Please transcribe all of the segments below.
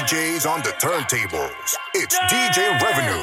DJs on the turntables. It's DJ Revenue.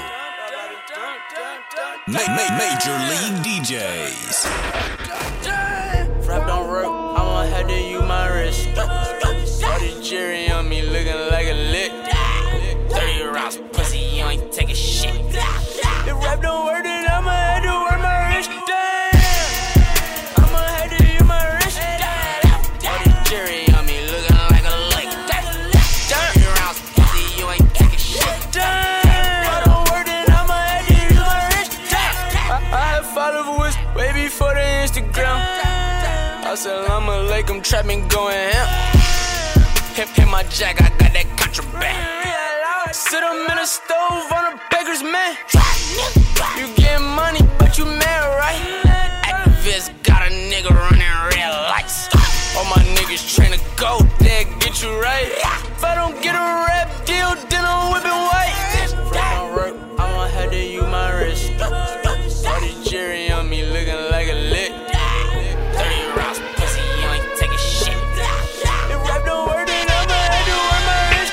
Major League DJs. Rap don't work, I'ma have to use my wrist. All this Jerry on me looking like a lick. 30 rounds, pussy, you ain't taking shit. If rap don't work, then I'ma have to work my wrist. Damn, I'ma have to use my wrist. All this Jerry on me looking like a lick. 30 rounds, pussy, you ain't taking shit. Damn, if rap don't work, then I'ma have to use my wrist. I had followers way before the Instagram. Assalamu alaikum, trap me going ham. Hit my jack, I got that contraband. Sit 'em in a stove on a baker's man. You getting money, but you mad, right? Activists got a nigga running red lights. All my niggas train to go, they'll get you right. If I don't get a rap deal, then I'm whipping white. Rap don't work, I'ma have to use my wrist. All this Jerry on me looking like a lick. 30 rounds, pussy, you ain't taking shit. If rap don't work, then I'ma have to work my wrist.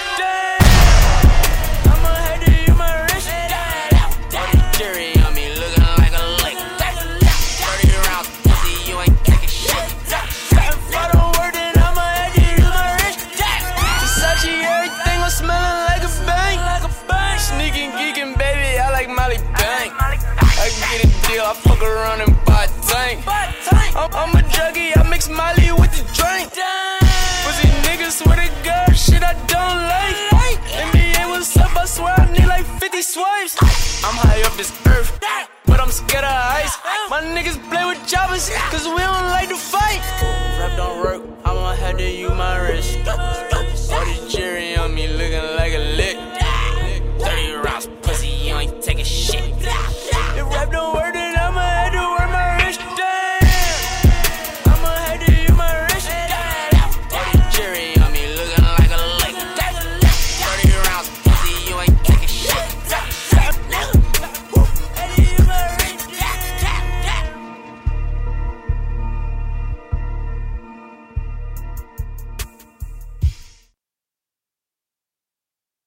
I'ma have to use my wrist. All this Jerry on me looking like a lick. 30 rounds, pussy, you ain't taking shit. If I don't work, then I'ma have to use my wrist. Versace, everything was smelling like a bang. Sneaking, geeking, baby, I like Molly Bang. I get a deal, I fuck around and buy a tank. I'm a druggie, I mix Molly with the drink. Pussy niggas swear to God, shit I don't like. NBA, what's up? I swear I need like 50 swipes. I'm high up this earth, but I'm scared of ice. My niggas play with choppers, cause we don't like to fight. Rap don't work, I'ma have to use my wrist.